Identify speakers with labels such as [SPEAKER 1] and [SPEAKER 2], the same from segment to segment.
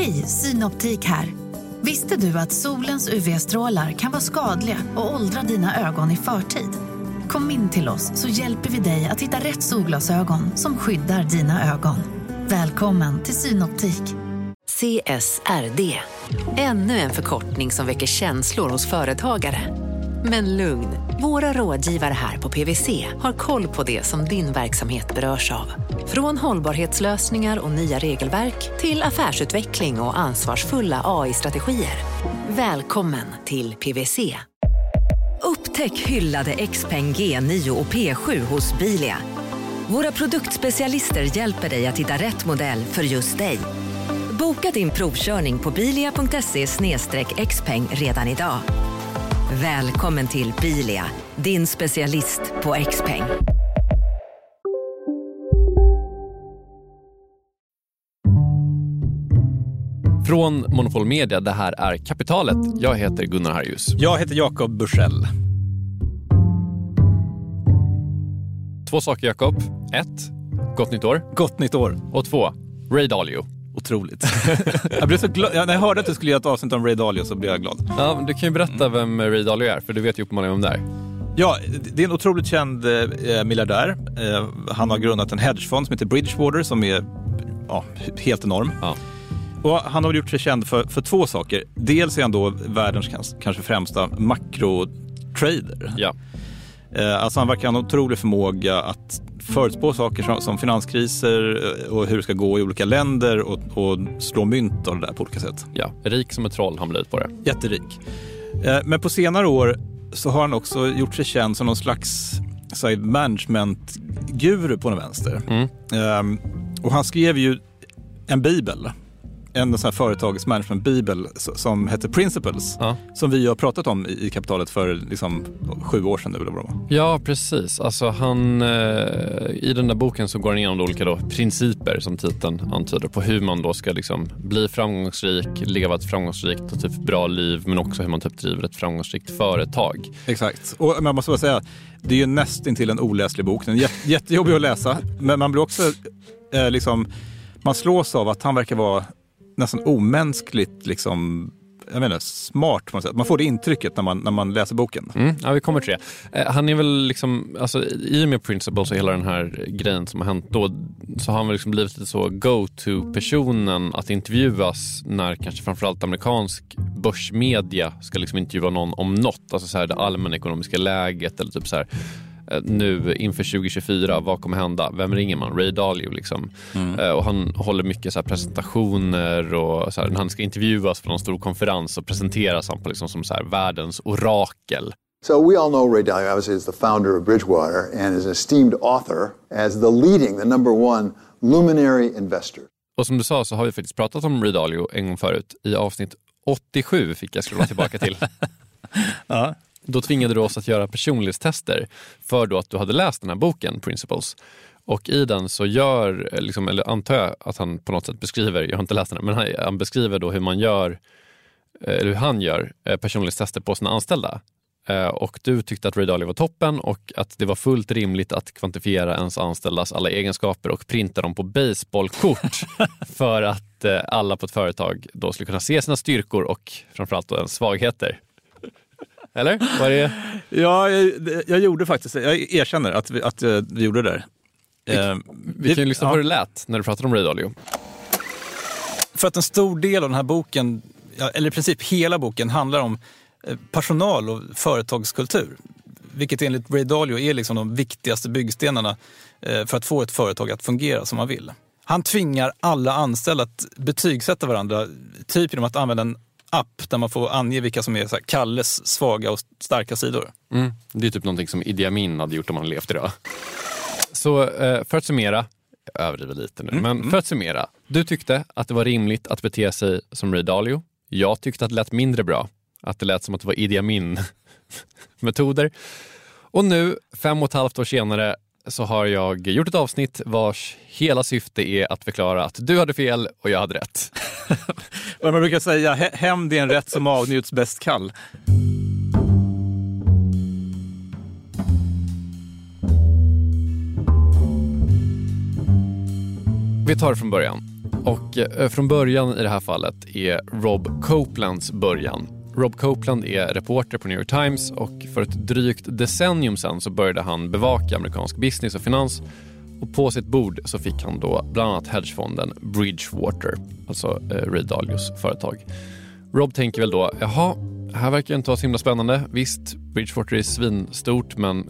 [SPEAKER 1] Hej, Synoptik här. Visste du att solens UV-strålar kan vara skadliga och åldra dina ögon i förtid? Kom in till oss så hjälper vi dig att hitta rätt solglasögon som skyddar dina ögon. Välkommen till Synoptik.
[SPEAKER 2] CSRD. Ännu en förkortning som väcker känslor hos företagare. Men lugn, våra rådgivare här på PwC har koll på det som din verksamhet berörs av. Från hållbarhetslösningar och nya regelverk till affärsutveckling och ansvarsfulla AI-strategier. Välkommen till PwC. Upptäck hyllade XPeng G9 och P7 hos Bilia. Våra produktspecialister hjälper dig att hitta rätt modell för just dig. Boka din provkörning på bilia.se/xpeng redan idag. Välkommen till Bilia, din specialist på XPeng.
[SPEAKER 3] Från Monopol Media, det här är Kapitalet. Jag heter Gunnar Harjus.
[SPEAKER 4] Jag heter Jakob Bursell.
[SPEAKER 3] 2 saker, Jakob. 1. Gott nytt år.
[SPEAKER 4] Gott nytt år.
[SPEAKER 3] Och 2. Ray Dalio.
[SPEAKER 4] Otroligt. Jag blev så glad. När jag hörde att du skulle göra ett avsnitt om Ray Dalio så blev jag glad.
[SPEAKER 3] Ja, men du kan ju berätta vem Ray Dalio är, för du vet ju uppenbarligen om det är.
[SPEAKER 4] Ja, det är en otroligt känd miljardär. Han har grundat en hedgefond som heter Bridgewater som är helt enorm. Ja. Och han har gjort sig känd för 2 saker. Dels är han då världens kanske främsta makrotrader.
[SPEAKER 3] Ja.
[SPEAKER 4] Alltså han verkar ha en otrolig förmåga att förutspå saker som finanskriser och hur det ska gå i olika länder och slå mynt av det där på olika sätt.
[SPEAKER 3] Ja, rik som ett troll har han blivit på det.
[SPEAKER 4] Jätterik. Men på senare år så har han också gjort sig känd som någon slags management-guru på den vänster. Och han skrev ju en bibel. En sån här företags management-bibel som heter Principles. Ja. Som vi har pratat om i Kapitalet för liksom 7 år sedan nu.
[SPEAKER 3] Ja, precis. Alltså han, i den där boken så går han igenom olika då principer som titeln antyder på hur man då ska liksom bli framgångsrik, leva ett framgångsrikt och typ bra liv, men också hur man typ driver ett framgångsrikt företag.
[SPEAKER 4] Exakt. Och man måste bara säga, det är ju nästan till en oläslig bok. Den är jättejobbig att läsa, men man blir också man slås av att han verkar vara nästan omänskligt smart på något sätt. Man får det intrycket när man läser boken.
[SPEAKER 3] Ja, vi kommer till det. Han är väl liksom, alltså i och med Principles och hela den här grejen som har hänt då, så har han väl liksom blivit lite så go-to-personen att intervjuas när kanske framförallt amerikansk börsmedia ska liksom intervjua någon om något. Alltså så här det allmänna ekonomiska läget eller typ så här nu inför 2024, vad kommer hända? Vem ringer man? Ray Dalio liksom. Och han håller mycket så här presentationer och så här, när han ska intervjuas för någon stor konferens och presenteras han på liksom som så här världens orakel.
[SPEAKER 5] So we all know Ray Dalio obviously is the founder of Bridgewater and is an esteemed author as the number one luminary investor.
[SPEAKER 3] Och som du sa så har vi faktiskt pratat om Ray Dalio en gång förut. I avsnitt 87 fick jag scrolla tillbaka till.
[SPEAKER 4] Ja.
[SPEAKER 3] Då tvingade du oss att göra personlighetstester för då att du hade läst den här boken Principles. Och i den så gör, liksom, eller antar jag att han på något sätt beskriver, jag har inte läst den här, men han beskriver då hur man gör, eller hur han gör personlighetstester på sina anställda. Och du tyckte att Ray Dalio var toppen och att det var fullt rimligt att kvantifiera ens anställdas alla egenskaper och printa dem på baseballkort för att alla på ett företag då skulle kunna se sina styrkor och framförallt då ens svagheter. Eller? Var det...
[SPEAKER 4] Ja, jag gjorde faktiskt det. Jag erkänner att vi gjorde det där.
[SPEAKER 3] Vi kan ju lyssna på hur det lät när du pratade om Ray Dalio.
[SPEAKER 4] För att en stor del av den här boken, eller i princip hela boken, handlar om personal och företagskultur. Vilket enligt Ray Dalio är liksom de viktigaste byggstenarna för att få ett företag att fungera som man vill. Han tvingar alla anställda att betygsätta varandra, typ genom att använda en app där man får ange vilka som är så här Kalles svaga och starka sidor.
[SPEAKER 3] Det är typ någonting som Idi Amin hade gjort om han levt idag. Så för att summera, jag överdriver lite nu, men för att summera, du tyckte att det var rimligt att bete sig som Ray Dalio. Jag tyckte att det lät mindre bra. Att det lät som att det var Idi Amin-metoder. Och nu, 5,5 år senare, så har jag gjort ett avsnitt vars hela syfte är att förklara att du hade fel och jag hade rätt.
[SPEAKER 4] Och man brukar säga, hämnd är en rätt som avnjuts bäst kall.
[SPEAKER 3] Vi tar det från början. Och från början i det här fallet är Rob Copelands början. Rob Copeland är reporter på New York Times och för ett drygt decennium sedan så började han bevaka amerikansk business och finans. Och på sitt bord så fick han då bland annat hedgefonden Bridgewater, alltså Ray Dalios företag. Rob tänker väl då, jaha, här verkar inte vara så himla spännande. Visst, Bridgewater är svinstort, men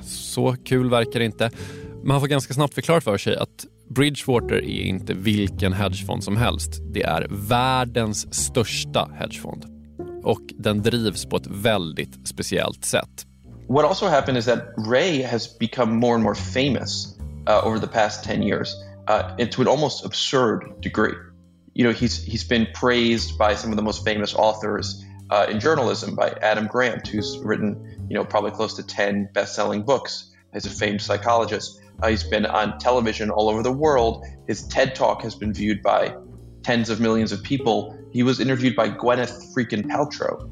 [SPEAKER 3] så kul verkar det inte. Men han får ganska snabbt förklarat för sig att Bridgewater är inte vilken hedgefond som helst. Det är världens största hedgefond. Och den drivs på ett väldigt speciellt sätt.
[SPEAKER 6] What also happened is that Ray has become more and more famous over the past 10 years to an almost absurd degree. You know, he's been praised by some of the most famous authors in journalism, by Adam Grant, who's written, you know, probably close to 10 best-selling books. He's a famed psychologist. He's been on television all over the world. His TED Talk has been viewed by tens of millions of people. He was interviewed by Gwyneth freaking Paltrow.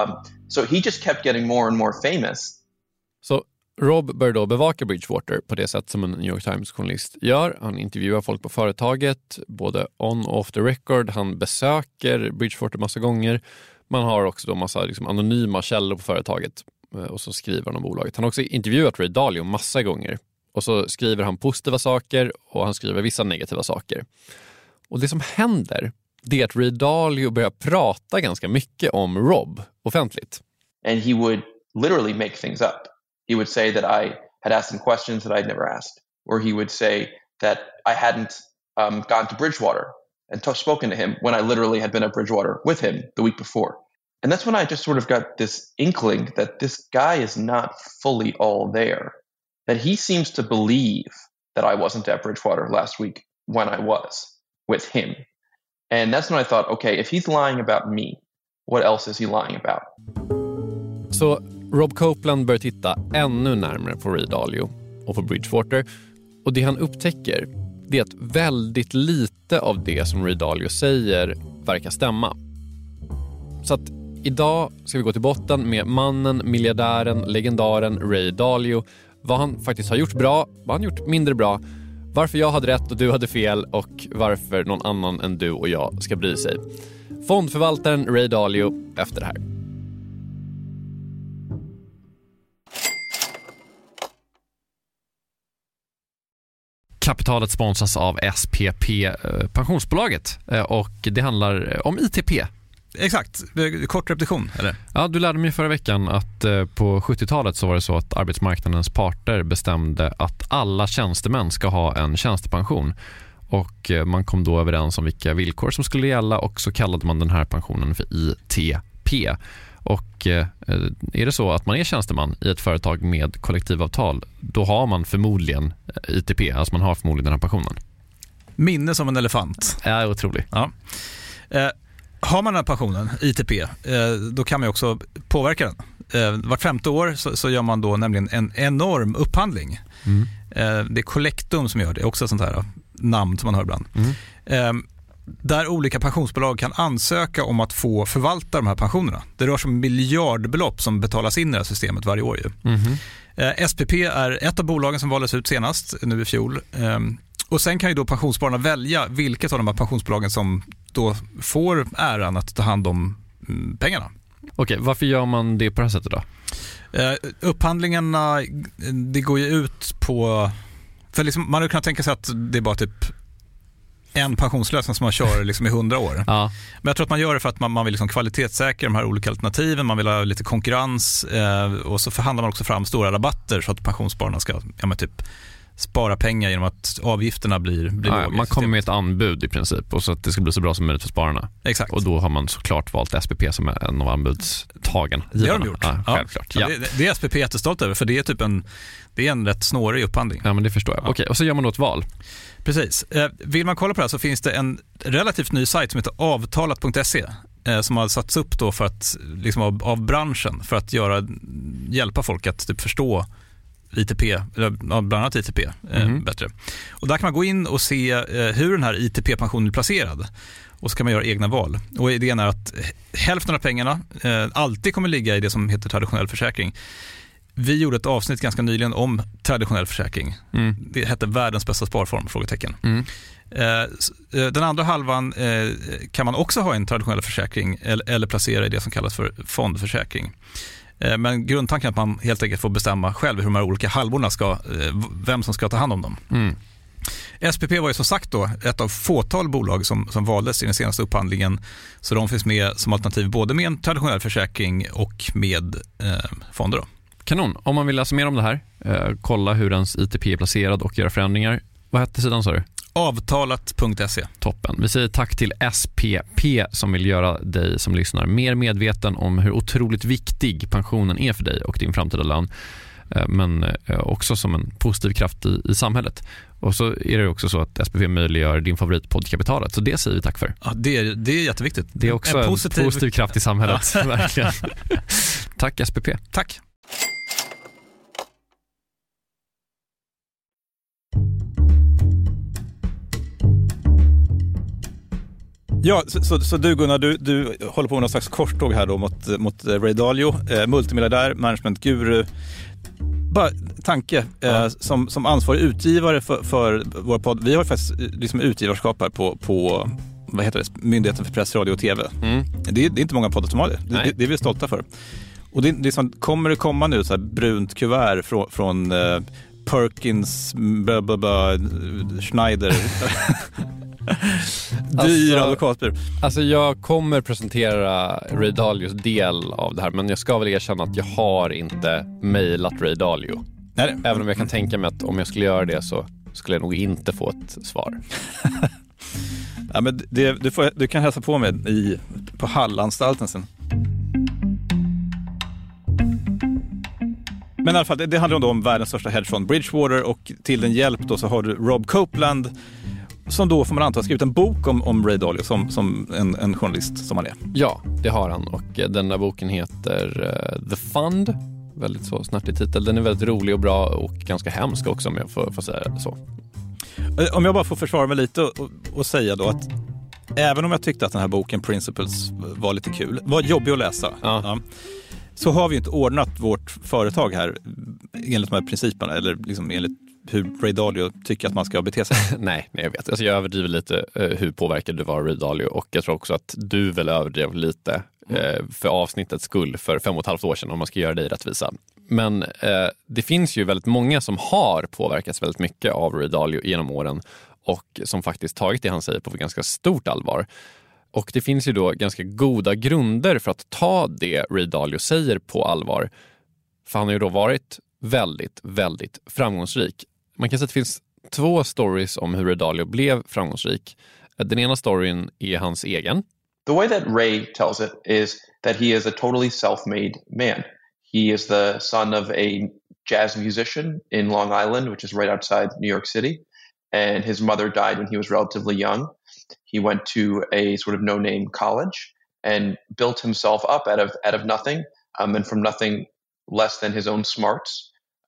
[SPEAKER 6] So he just kept getting more and more famous.
[SPEAKER 3] Så Rob började då bevaka Bridgewater på det sätt som en New York Times-journalist gör. Han intervjuar folk på företaget, både on och off the record. Han besöker Bridgewater massa gånger. Man har också då massa liksom anonyma källor på företaget och så skriver han om bolaget. Han har också intervjuat Ray Dalio massa gånger. Och så skriver han positiva saker och han skriver vissa negativa saker. Och det som händer, det är att Ray Dalio börjar prata ganska mycket om Rob offentligt.
[SPEAKER 6] And he would literally make things up. He would say that I had asked him questions that I'd never asked. Or he would say that I hadn't gone to Bridgewater and spoken to him when I literally had been at Bridgewater with him the week before. And that's when I just sort of got this inkling that this guy is not fully all there. That he seems to believe that I wasn't at Bridgewater last week when I was with him. And that's when I thought, okay, if he's lying about me, what else is he lying about?
[SPEAKER 3] Så Rob Copeland börjar titta ännu närmare på Ray Dalio och på Bridgewater. Och det han upptäcker, det är att väldigt lite av det som Ray Dalio säger verkar stämma. Så att idag ska vi gå till botten med mannen, miljardären, legendaren Ray Dalio. Vad han faktiskt har gjort bra, vad han gjort mindre bra, varför jag hade rätt och du hade fel och varför någon annan än du och jag ska bry sig. Fondförvaltaren Ray Dalio efter det här. Kapitalet sponsras av SPP, pensionsbolaget, och det handlar om ITP.
[SPEAKER 4] Exakt, kort repetition, eller?
[SPEAKER 3] Ja, du lärde mig förra veckan att på 70-talet så var det så att arbetsmarknadens parter bestämde att alla tjänstemän ska ha en tjänstepension. Och man kom då överens om vilka villkor som skulle gälla och så kallade man den här pensionen för ITP. Och är det så att man är tjänsteman i ett företag med kollektivavtal, då har man förmodligen ITP, alltså man har förmodligen den här pensionen.
[SPEAKER 4] Minne som en elefant.
[SPEAKER 3] Ja, otroligt.
[SPEAKER 4] Ja. Har man den här pensionen, ITP, då kan man också påverka den. Vart 5:e år så gör man då nämligen en enorm upphandling. Det är Collectum som gör det, också sånt här namn som man hör ibland. Där olika pensionsbolag kan ansöka om att få förvalta de här pensionerna. Det rör sig om miljardbelopp som betalas in i det här systemet varje år. SPP är ett av bolagen som valdes ut senast, nu i fjol. Och sen kan ju då pensionsspararna välja vilket av de här pensionsbolagen som då får äran att ta hand om pengarna.
[SPEAKER 3] Okej, varför gör man det på det här sättet då?
[SPEAKER 4] Upphandlingarna, det går ju ut på... För liksom, man har kunnat tänka sig att det är bara typ en pensionslösning som man kör liksom i 100 år.
[SPEAKER 3] Ja.
[SPEAKER 4] Men jag tror att man gör det för att man vill liksom kvalitetssäkra de här olika alternativen. Man vill ha lite konkurrens och så förhandlar man också fram stora rabatter så att pensionsspararna ska typ spara pengar genom att avgifterna blir låga.
[SPEAKER 3] Man kommer med ett anbud i princip och så att det ska bli så bra som möjligt för spararna.
[SPEAKER 4] Exakt.
[SPEAKER 3] Och då har man såklart valt SPP som är en av anbudstagarna.
[SPEAKER 4] Det har de gjort.
[SPEAKER 3] Ja, självklart.
[SPEAKER 4] Ja. Det är SPP jättestolt över, för det är typ en rätt snårig upphandling.
[SPEAKER 3] Ja, men det förstår jag. Okej, och så gör man då ett val.
[SPEAKER 4] Precis. Vill man kolla på det här så finns det en relativt ny sajt som heter avtalat.se som har satts upp då för att liksom av branschen för att hjälpa folk att typ förstå ITP, eller bland annat ITP bättre. Och där kan man gå in och se hur den här ITP-pensionen är placerad. Och så kan man göra egna val. Och idén är att hälften av pengarna alltid kommer ligga i det som heter traditionell försäkring. Vi gjorde ett avsnitt ganska nyligen om traditionell försäkring. Det hette Världens bästa sparform, frågetecken. Den andra halvan kan man också ha en traditionell försäkring eller placera i det som kallas för fondförsäkring. Men grundtanken är att man helt enkelt får bestämma själv hur de här olika halvorna vem som ska ta hand om dem. SPP var ju som sagt då ett av fåtal bolag som valdes i den senaste upphandlingen, så de finns med som alternativ både med en traditionell försäkring och med fonder då.
[SPEAKER 3] Kanon. Om man vill läsa mer om det här, kolla hur ens ITP är placerad och göra förändringar. Vad hette sidan, sa du?
[SPEAKER 4] Avtalat.se.
[SPEAKER 3] Toppen. Vi säger tack till SPP som vill göra dig som lyssnar mer medveten om hur otroligt viktig pensionen är för dig och din framtida lön. Men också som en positiv kraft i samhället. Och så är det också så att SPP möjliggör din favoritpodd Kapitalet. Så det säger vi tack för.
[SPEAKER 4] Ja, det är jätteviktigt.
[SPEAKER 3] Det är också en positiv kraft i samhället. Ja. Verkligen. Tack SPP.
[SPEAKER 4] Tack. Ja, så du Gunnar, du håller på med någon slags korståg här då mot Ray Dalio, multimiljardär, managementguru. Bara tanke, som ansvarig utgivare för vår podd. Vi har faktiskt liksom utgivarskap här på vad heter det, Myndigheten för press, radio och tv. Det är inte många poddar som har det. Det är vi stolta för. Och det är som, kommer det komma nu så här brunt kuvert från Perkins, Schneider... Dyr advokatbyrå.
[SPEAKER 3] Alltså jag kommer presentera Ray Dalios del av det här, men jag ska väl erkänna att jag har inte mejlat Ray Dalio.
[SPEAKER 4] Nej.
[SPEAKER 3] Även om jag kan tänka mig att om jag skulle göra det så skulle jag nog inte få ett svar.
[SPEAKER 4] Ja, men du kan hälsa på mig på Hallanstalten sen. Men i alla fall, det handlar om världens största hedgefond Bridgewater, och till den hjälp då så har du Rob Copeland, som då får man anta har skrivit en bok om Ray Dalio som en journalist som han är. Ja,
[SPEAKER 3] det har han, och den där boken heter The Fund. Väldigt så snärtig titel. Den är väldigt rolig och bra och ganska hemsk också, om jag får säga så.
[SPEAKER 4] Om jag bara får försvara mig lite och säga då att även om jag tyckte att den här boken Principles var lite kul, var jobbig att läsa, så har vi inte ordnat vårt företag här enligt de här principerna, eller liksom enligt hur Ray Dalio tycker att man ska bete sig.
[SPEAKER 3] Nej, jag vet. Alltså jag överdriver lite hur påverkad du var Ray Dalio, och jag tror också att du väl överdrev lite för avsnittets skull för 5,5 år sedan, om man ska göra dig rättvisa. Men det finns ju väldigt många som har påverkats väldigt mycket av Ray Dalio genom åren, och som faktiskt tagit det han säger på ganska stort allvar. Och det finns ju då ganska goda grunder för att ta det Ray Dalio säger på allvar. För han har ju då varit väldigt, väldigt framgångsrik. Man kan säga att det finns 2 stories om hur Ray Dalio blev framgångsrik. Den ena storyn är hans egen.
[SPEAKER 6] The way that Ray tells it is that he is a totally self-made man. He is the son of a jazz musician in Long Island, which is right outside New York City. And his mother died when he was relatively young. He went to a sort of no-name college and built himself up out of nothing, and from nothing less than his own smarts,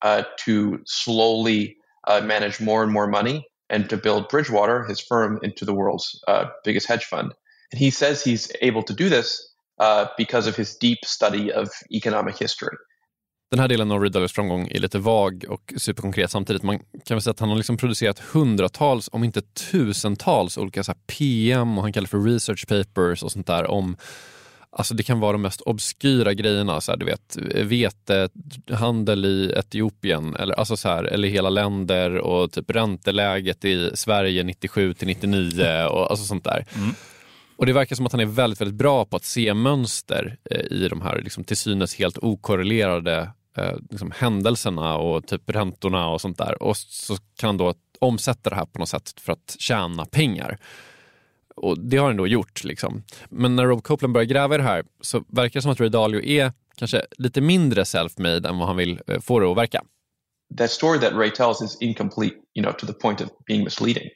[SPEAKER 6] to slowly manage more and more money and to build Bridgewater, his firm, into the world's biggest hedge fund. And he says he's able to do this because of his deep study of economic history.
[SPEAKER 3] Den här delen av Ray Dalios framgång är lite vag och superkonkret samtidigt. Man kan väl säga att han har liksom producerat hundratals, om inte tusentals olika så här PM, och han kallar för research papers och sånt där om, alltså det kan vara de mest obskyra grejerna, så här, du vet, vetehandel i Etiopien, eller alltså så här, eller hela länder, och typ ränteläget i Sverige 97 till 99 och alltså sånt där. Och det verkar som att han är väldigt, väldigt bra på att se mönster i de här liksom till synes helt okorrelerade liksom händelserna och typ räntorna och sånt där. Och så kan han då omsätta det här på något sätt för att tjäna pengar. Och det har han då gjort liksom. Men när Rob Copeland börjar gräva i det här så verkar det som att Ray Dalio är kanske lite mindre self-made än vad han vill få det att verka.
[SPEAKER 6] That story that Ray tells is incomplete, to the point of being misleading.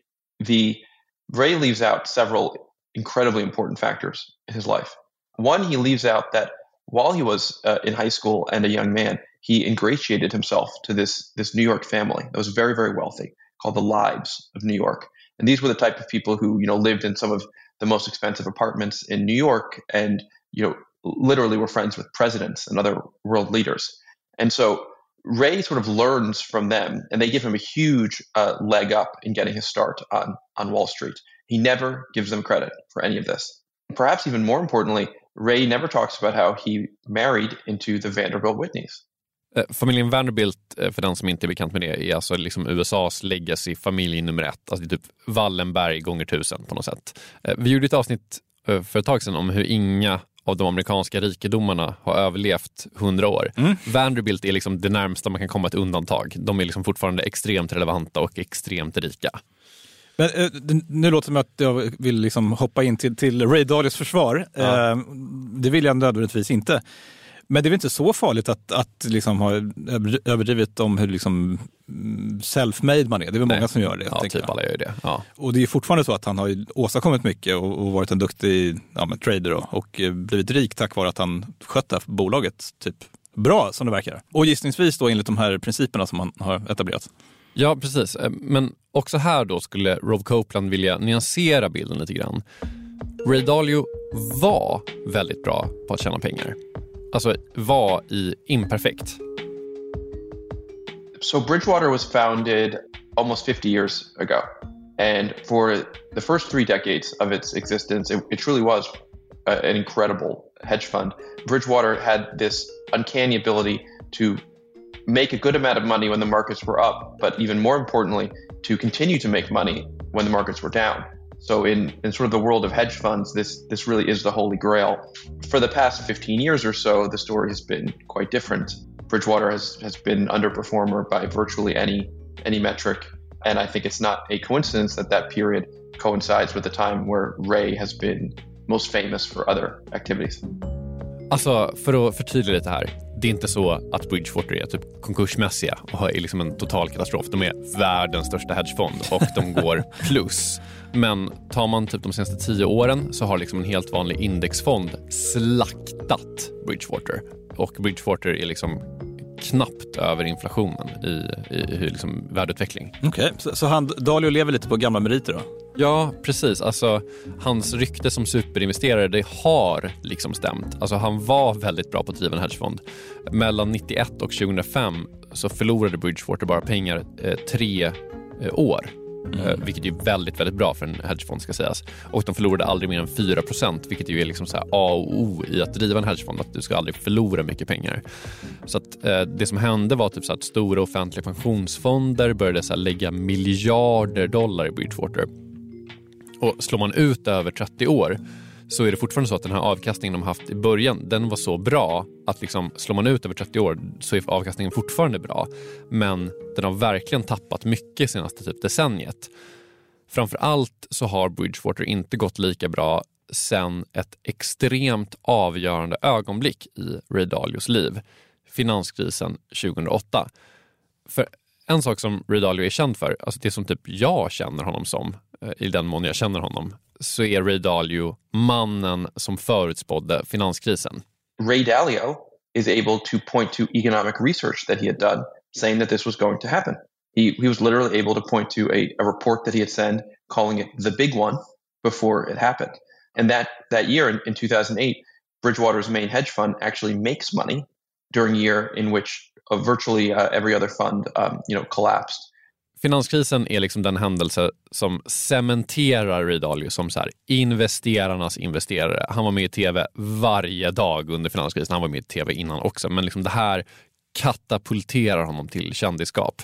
[SPEAKER 6] Ray leaves out several incredibly important factors in his life. One, he leaves out that while he was in high school and a young man, he ingratiated himself to this New York family that was very, very wealthy, called the Lives of New York. And these were the type of people who, lived in some of the most expensive apartments in New York, and, literally were friends with presidents and other world leaders. And so Ray sort of learns from them, and they give him a huge leg up in getting his start on Wall Street. He never gives them credit for any of this. Perhaps even more importantly, Ray never talks about how he married into the Vanderbilt Whitneys.
[SPEAKER 3] Familjen Vanderbilt, för den som inte är bekant med det, är alltså liksom USAs legacy-familj nummer 1. Alltså det är typ Wallenberg gånger 1000 på något sätt. Vi gjorde ett avsnitt för ett tag sedan om hur inga av de amerikanska rikedomarna har överlevt 100 år. Vanderbilt är liksom det närmsta man kan komma ett undantag. De är liksom fortfarande extremt relevanta och extremt rika.
[SPEAKER 4] Men nu låter det som att jag vill liksom hoppa in till Ray Dalios försvar. Ja. Det vill jag nödvändigtvis inte. Men det är väl inte så farligt att liksom ha överdrivit om hur liksom self-made man är. Det är väl många som gör det.
[SPEAKER 3] Ja, typ alla gör det. Ja.
[SPEAKER 4] Och det är fortfarande så att han har åstadkommit mycket och varit en duktig trader och blivit rik tack vare att han skötte bolaget typ bra som det verkar. Och gissningsvis då enligt de här principerna som han har etablerat.
[SPEAKER 3] Ja, precis. Men också här då skulle Rob Copeland vilja nyansera bilden lite grann. Ray Dalio var väldigt bra på att tjäna pengar. Alltså var imperfekt.
[SPEAKER 6] So Bridgewater was founded almost 50 years ago. And for the first 3 decades of its existence, it truly was an incredible hedge fund. Bridgewater had this uncanny ability to make a good amount of money when the markets were up, but even more importantly, to continue to make money when the markets were down. So in sort of the world of hedge funds, this really is the holy grail. For the past 15 years or so, the story has been quite different. Bridgewater has been underperformer by virtually any metric. And I think it's not a coincidence that period coincides with the time where Ray has been most famous for other activities.
[SPEAKER 3] Alltså, för att förtydliga lite här. Det är inte så att Bridgewater är typ konkursmässiga och är liksom en total katastrof. De är världens största hedgefond och de går plus. Men tar man typ de senaste 10 åren så har liksom en helt vanlig indexfond slaktat Bridgewater. Och Bridgewater är liksom knappt över inflationen i liksom värdeutveckling.
[SPEAKER 4] Okej, så Dalio lever lite på gamla meriter då?
[SPEAKER 3] Ja, precis. Alltså, hans rykte som superinvesterare, det har liksom stämt. Alltså, han var väldigt bra på att driva en hedgefond. Mellan 91 och 2005 så förlorade Bridgewater bara pengar 3 år. Vilket är väldigt, väldigt bra för en hedgefond ska sägas. Och de förlorade aldrig mer än 4%, vilket ju är liksom så här A och O i att driva en hedgefond, att du ska aldrig förlora mycket pengar. Så att det som hände var typ så att stora offentliga pensionsfonder började så här lägga miljarder dollar i Bridgewater. Och slår man ut över 30 år så är det fortfarande så att den här avkastningen de haft i början, den var så bra att liksom, slår man ut över 30 år så är avkastningen fortfarande bra. Men den har verkligen tappat mycket senaste typ decenniet. Framförallt så har Bridgewater inte gått lika bra sen ett extremt avgörande ögonblick i Ray Dalios liv. Finanskrisen 2008. För en sak som Ray Dalio är känd för, alltså det som typ jag känner honom som, i den mån jag känner honom, så är Ray Dalio mannen som förutspådde finanskrisen.
[SPEAKER 6] Ray Dalio is able to point to economic research that he had done saying that this was going to happen. He was literally able to point to a report that he had sent calling it the big one before it happened. And that year in 2008, Bridgewater's main hedge fund actually makes money during a year in which virtually every other fund collapsed.
[SPEAKER 3] Finanskrisen är liksom den händelse som cementerar Ray Dalio som så här investerarnas investerare. Han var med i tv varje dag under finanskrisen. Han var med i tv innan också. Men liksom det här katapulterar honom till kändisskap.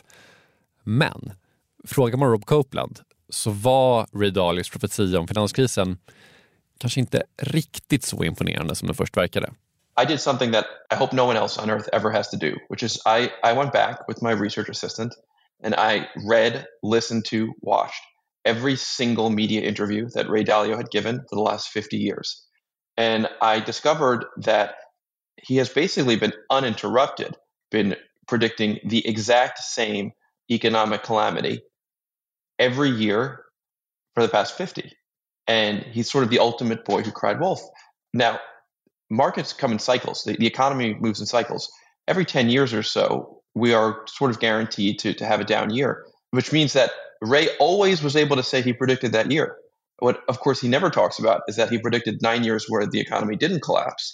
[SPEAKER 3] Men frågar man Rob Copeland så var Ray Dalios profetia om finanskrisen kanske inte riktigt så imponerande som det först verkade.
[SPEAKER 6] I did something that I hope no one else on earth ever has to do, which is I went back with my research assistant and I read, listened to, watched every single media interview that Ray Dalio had given for the last 50 years. And I discovered that he has basically been uninterrupted, been predicting the exact same economic calamity every year for the past 50. And he's sort of the ultimate boy who cried wolf. Now, markets come in cycles. The economy moves in cycles. Every 10 years or so, we are sort of guaranteed to have a down year, which means that Ray always was able to say he predicted that year. What, of course, he never talks about is that he predicted 9 years where the economy didn't collapse.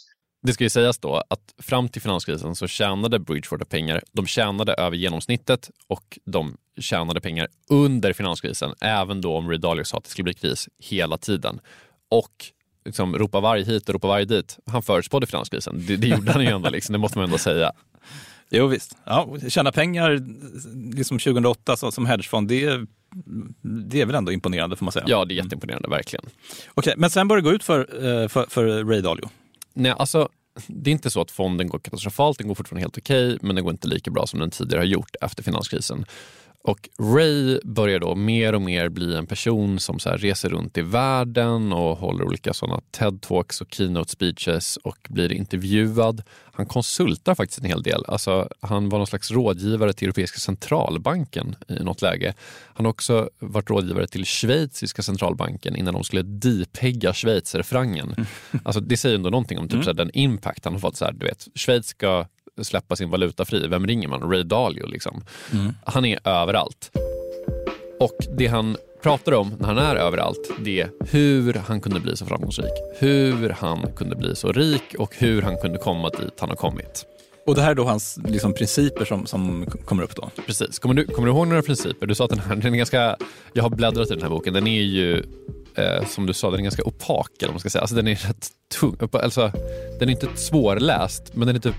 [SPEAKER 3] Det ska ju sägas då att fram till finanskrisen så tjänade Bridgewater pengar. De tjänade över genomsnittet och de tjänade pengar under finanskrisen. Även då om Ray Dalio sa att det skulle bli kris hela tiden. Och liksom ropa varg hit och ropa varg dit. Han förutspådde finanskrisen. Det gjorde han ju ändå liksom. Det måste man ändå säga.
[SPEAKER 4] Jo visst. Ja, tjäna pengar liksom 2008 som hedgefond, det är väl ändå imponerande får man säga.
[SPEAKER 3] Ja, det är jätteimponerande, verkligen.
[SPEAKER 4] Okej, men sen börjar det gå ut för Ray Dalio.
[SPEAKER 3] Nej, alltså det är inte så att fonden går katastrofalt. Den går fortfarande helt okej, men den går inte lika bra som den tidigare har gjort efter finanskrisen. Och Ray börjar då mer och mer bli en person som så här reser runt i världen och håller olika sådana TED-talks och keynote speeches och blir intervjuad. Han konsultar faktiskt en hel del. Alltså, han var någon slags rådgivare till Europeiska centralbanken i något läge. Han har också varit rådgivare till Schweiziska centralbanken innan de skulle depegga schweizerfrangen. Alltså, det säger ändå någonting om typ, så här, den impact han har fått. Så här, du vet, Schweiz ska släppa sin valuta fri. Vem ringer man? Ray Dalio liksom. Han är överallt. Och det han pratar om när han är överallt, det är hur han kunde bli så framgångsrik. Hur han kunde bli så rik och hur han kunde komma dit han har kommit.
[SPEAKER 4] Och det här är då hans liksom, principer som kommer upp då?
[SPEAKER 3] Precis. Kommer du ihåg några principer? Du sa att den är ganska... Jag har bläddrat i den här boken. Den är ju, som du sa, den är ganska opak, eller man ska säga. Alltså den är rätt tung. Alltså, den är inte svårläst, men den är typ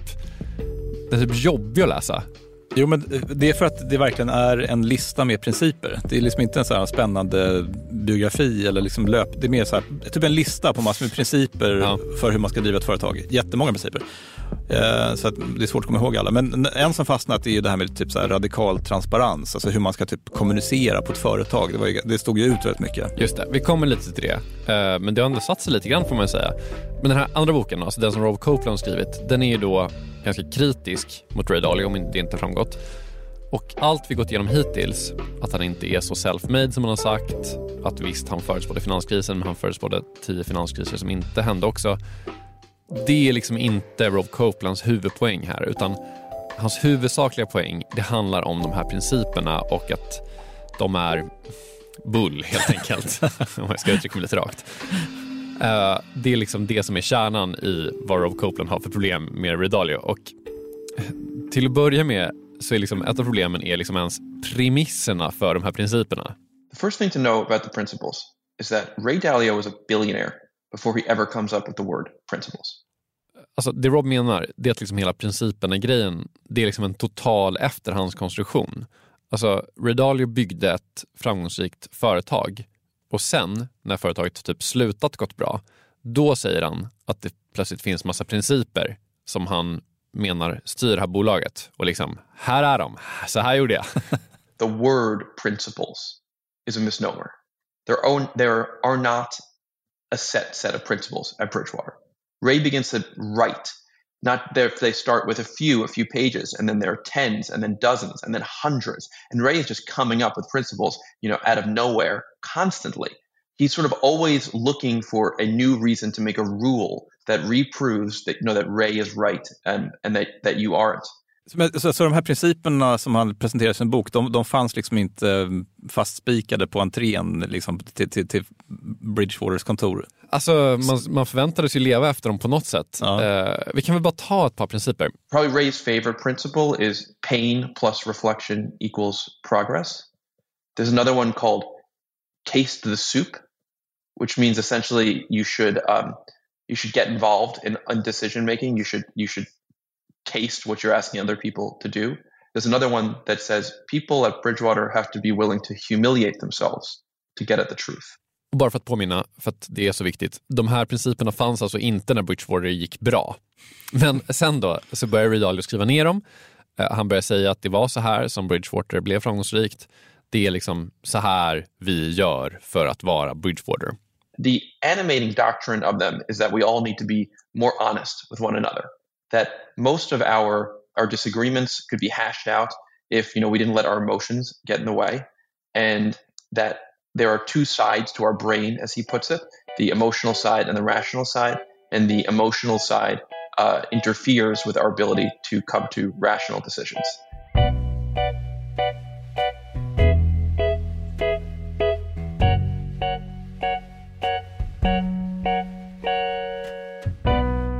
[SPEAKER 3] jobbig att läsa.
[SPEAKER 4] Jo, men det är för att det verkligen är en lista med principer. Det är liksom inte en så här spännande biografi eller liksom det är mer så här, typ en lista på massor med principer för hur man ska driva ett företag. Jättemånga principer. Så att det är svårt att komma ihåg alla. Men en som fastnat är ju det här med typ så här radikal transparens. Alltså hur man ska typ kommunicera på ett företag. Det stod ju ut väldigt mycket.
[SPEAKER 3] Just det, vi kommer lite till det. Men det har ändå satt sig lite grann får man säga. Men den här andra boken, alltså den som Rob Copeland skrivit, den är ju då ganska kritisk mot Ray Dalio om det inte har framgått. Och allt vi gått igenom hittills, att han inte är så self-made som han har sagt, att visst han förutspådde finanskrisen, men han förutspådde 10 finanskriser som inte hände också. Det är liksom inte Rob Copelands huvudpoäng här, utan hans huvudsakliga poäng, det handlar om de här principerna och att de är bull helt enkelt, om jag ska uttrycka mig lite rakt. Det är liksom det som är kärnan i vad Rob Copeland har för problem med Ray Dalio. Och till att börja med så är liksom ett av problemen är liksom ens premisserna för de här principerna.
[SPEAKER 6] The first thing to know about the principles is that Ray Dalio was a billionaire before he ever comes up with the word principles.
[SPEAKER 3] Alltså det Rob menar, det är att liksom hela principerna grejen, det är liksom en total efterhandskonstruktion. Alltså Ray Dalio byggde ett framgångsrikt företag. Och sen, när företaget typ slutat gått bra, då säger han att det plötsligt finns massa principer som han menar styr det här bolaget. Och liksom, här är de. Så här gjorde jag.
[SPEAKER 6] The word principles is a misnomer. There are not a set of principles at Bridgewater. Ray begins to write. Not there, they start with a few pages, and then there are tens, and then dozens, and then hundreds. And Ray is just coming up with principles, out of nowhere, constantly. He's sort of always looking for a new reason to make a rule that reproves that that Ray is right and that you aren't.
[SPEAKER 4] Så de här principerna som han presenterar i sin bok, de fanns liksom inte fastspikade på entrén liksom, till Bridgewaters kontor?
[SPEAKER 3] Alltså man förväntades ju leva efter dem på något sätt. Vi kan väl bara ta ett par principer.
[SPEAKER 6] Probably Ray's favorite principle is pain plus reflection equals progress. There's another one called taste the soup, which means essentially you should get involved in decision making. You should taste what you're asking other people to do. There's another one that says people at Bridgewater have to be willing to humiliate themselves to get at the truth.
[SPEAKER 3] Och bara för att påminna, för att det är så viktigt. De här principerna fanns alltså inte när Bridgewater gick bra. Men sen då så började Ray Dalio skriva ner dem. Han började säga att det var så här som Bridgewater blev framgångsrikt. Det är liksom så här vi gör för att vara Bridgewater.
[SPEAKER 6] The animating doctrine of them is that we all need to be more honest with one another. That most of our disagreements could be hashed out if we didn't let our emotions get in the way, and that there are two sides to our brain, as he puts it, the emotional side and the rational side, and the emotional side interferes with our ability to come to rational decisions.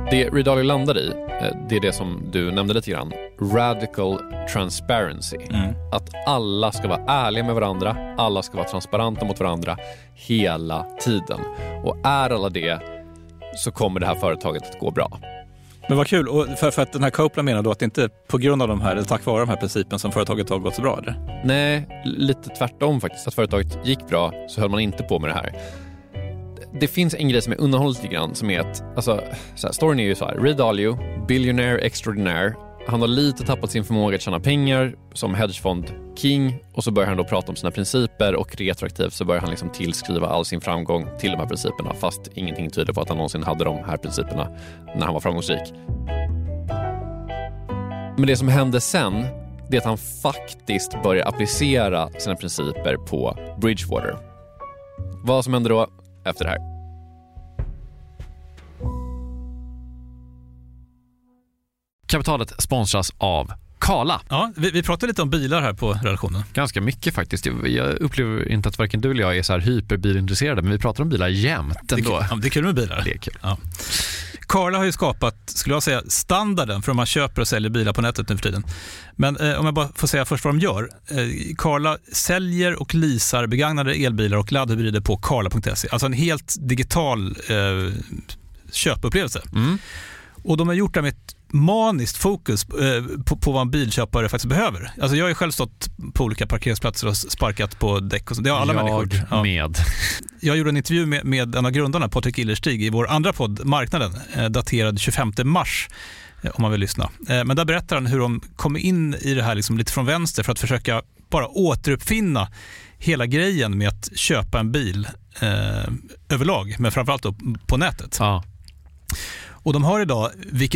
[SPEAKER 3] Det Ray Dalio landar i, det är det som du nämnde lite grann. Radical transparency. Att alla ska vara ärliga med varandra, alla ska vara transparenta mot varandra hela tiden. Och är alla det, så kommer det här företaget att gå bra.
[SPEAKER 4] Men vad kul, och för att den här Copeland menar då att det inte är på grund av de här, eller tack vare de här principerna som företaget har gått så bra, eller?
[SPEAKER 3] Nej, lite tvärtom faktiskt. Att företaget gick bra så höll man inte på med det här. Det finns en grej som är undanhållet lite grann, som är att, alltså, så här, storyn är ju så här: Ray Dalio, billionaire extraordinaire. Han har lite tappat sin förmåga att tjäna pengar som hedgefond king, och så börjar han då prata om sina principer, och retroaktivt så börjar han liksom tillskriva all sin framgång till de här principerna, fast ingenting tyder på att han någonsin hade de här principerna när han var framgångsrik. Men det som hände sen, det är att han faktiskt börjar applicera sina principer på Bridgewater. Vad som händer då efter det här?
[SPEAKER 7] Kapitalet sponsras av Carla.
[SPEAKER 4] Ja, vi pratade lite om bilar här på redaktionen.
[SPEAKER 7] Ganska mycket faktiskt. Jag upplever inte att varken du eller jag är så här hyperbilintresserade, men vi pratar om bilar jämt ändå.
[SPEAKER 4] Det är kul med bilar.
[SPEAKER 7] Det är kul.
[SPEAKER 4] Ja. Carla har ju skapat, skulle jag säga, standarden för om man köper och säljer bilar på nätet nu för tiden. Men om jag bara får säga först vad de gör. Carla säljer och leasar begagnade elbilar och laddhybrider på carla.se. Alltså en helt digital köpupplevelse. Och de har gjort det med ett maniskt fokus på vad en bilköpare faktiskt behöver. Alltså jag har ju själv stått på olika parkeringsplatser och sparkat på däck och så. Det har alla människor.
[SPEAKER 7] Med.
[SPEAKER 4] Jag gjorde en intervju med en av grundarna, Patrik Illerstig, i vår andra podd, Marknaden, daterad 25 mars, om man vill lyssna. Men där berättar han hur de kom in i det här liksom lite från vänster för att försöka bara återuppfinna hela grejen med att köpa en bil överlag, men framförallt då på nätet.
[SPEAKER 7] Ja.
[SPEAKER 4] Och de har idag,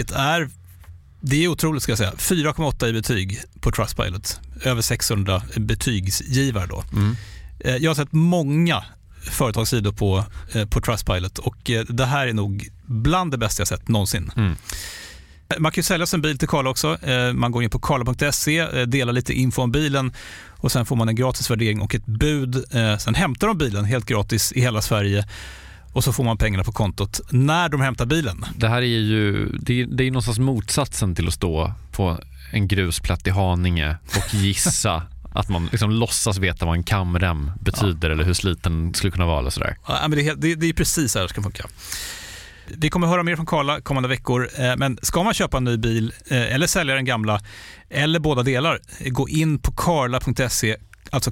[SPEAKER 4] det är otroligt ska jag säga, 4,8 i betyg på Trustpilot. Över 600 betygsgivare då. Jag har sett många företagssidor på Trustpilot, och det här är nog bland det bästa jag sett någonsin. Man kan ju sälja sin bil till Carla också. Man går in på carla.se, delar lite info om bilen, och sen får man en gratis värdering och ett bud. Sen hämtar de bilen helt gratis i hela Sverige, och så får man pengarna på kontot när de hämtar bilen.
[SPEAKER 7] Det här är ju det är någonstans motsatsen till att stå på en grusplätt i Haninge och gissa att man liksom låtsas veta vad en kamrem betyder, eller hur sliten skulle kunna vara eller sådär.
[SPEAKER 4] Ja, men det är precis så här det ska funka. Vi kommer höra mer från Carla kommande veckor, men ska man köpa en ny bil eller sälja den gamla eller båda delar, gå in på carla.se, alltså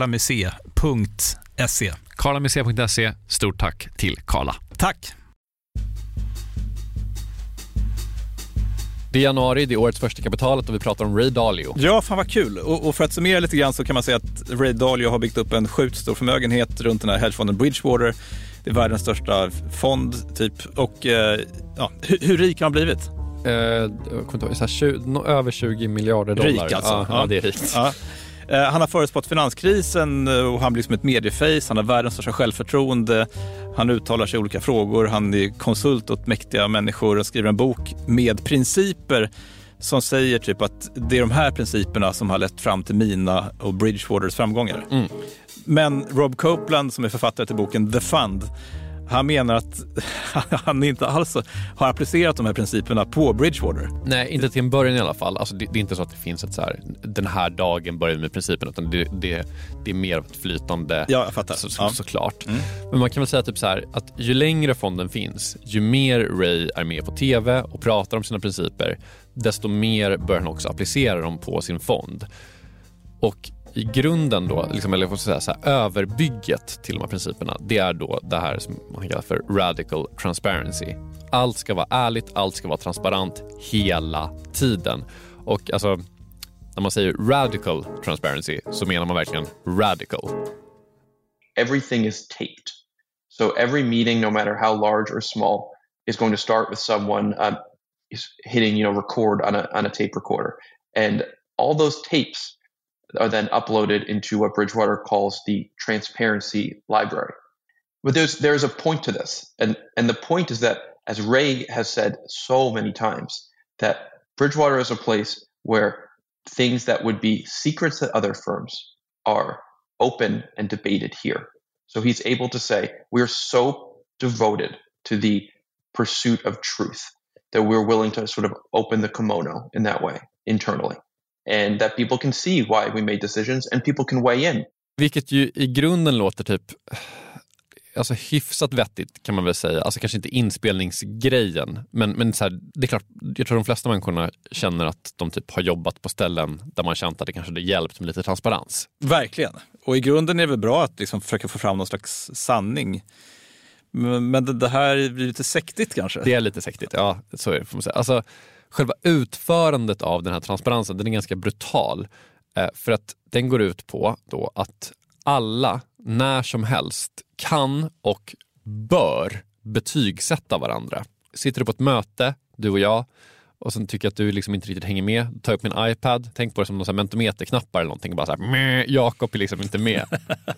[SPEAKER 4] carlamec.se.
[SPEAKER 7] carlamec.se, stort tack till Carla.
[SPEAKER 4] Tack!
[SPEAKER 3] Det är januari, det är årets första kapitalet, och vi pratar om Ray Dalio.
[SPEAKER 4] Ja, fan vad kul. Och för att summera lite grann så kan man säga att Ray Dalio har byggt upp en sjukt stor förmögenhet runt den här hedgefonden Bridgewater. Det är världens största fond typ. Och hur rik har han blivit?
[SPEAKER 3] Jag kommer inte ihåg, över 20 miljarder dollar.
[SPEAKER 4] Rik alltså.
[SPEAKER 3] Ja, det är rikt.
[SPEAKER 4] Ja. Han har förutspått finanskrisen och han blir som ett medieface. Han har världens största självförtroende. Han uttalar sig i olika frågor. Han är konsult åt mäktiga människor och skriver en bok med principer som säger typ att det är de här principerna som har lett fram till mina och Bridgewaters framgångar. Men Rob Copeland, som är författare till boken The Fund, han menar att han inte alls har applicerat de här principerna på Bridgewater.
[SPEAKER 3] Nej, inte till en början i alla fall. Alltså, det är inte så att det finns ett så här, den här dagen börjar med principen, utan det är mer ett flytande.
[SPEAKER 4] Ja, jag fattar.
[SPEAKER 3] Såklart. Men man kan väl säga typ så här, att ju längre fonden finns, ju mer Ray är med på tv och pratar om sina principer, desto mer bör han också applicera dem på sin fond. Och i grunden då, liksom, eller får säga så här, överbygget till de här principerna, det är då det här som man kallar för radical transparency. Allt ska vara ärligt, allt ska vara transparent hela tiden. Och alltså, när man säger radical transparency så menar man verkligen radical.
[SPEAKER 6] Everything is taped. So every meeting, no matter how large or small, is going to start with someone hitting, record on a tape recorder. And all those tapes are then uploaded into what Bridgewater calls the transparency library. But there's a point to this. And the point is that, as Ray has said so many times, that Bridgewater is a place where things that would be secrets at other firms are open and debated here. So he's able to say, we're so devoted to the pursuit of truth that we're willing to sort of open the kimono in that way internally. And that people can see why we made decisions and people can weigh in.
[SPEAKER 3] Vilket ju i grunden låter typ alltså hyfsat vettigt kan man väl säga. Alltså kanske inte inspelningsgrejen. Men så här, det är klart, jag tror de flesta människorna känner att de typ har jobbat på ställen där man känt att det kanske hade hjälpt med lite transparens.
[SPEAKER 4] Verkligen. Och i grunden är det väl bra att liksom försöka få fram någon slags sanning. Men det här blir lite sektigt kanske.
[SPEAKER 3] Det är lite sektigt, ja. Så är det, får man säga. Alltså, själva utförandet av den här transparensen, den är ganska brutal. För att den går ut på då att alla när som helst kan och bör betygsätta varandra. Sitter du på ett möte, du och jag, och sen tycker att du liksom inte riktigt hänger med, ta upp min iPad, tänk på det som någon sån här mentometerknappar eller någonting, bara så här, Jakob är liksom inte med.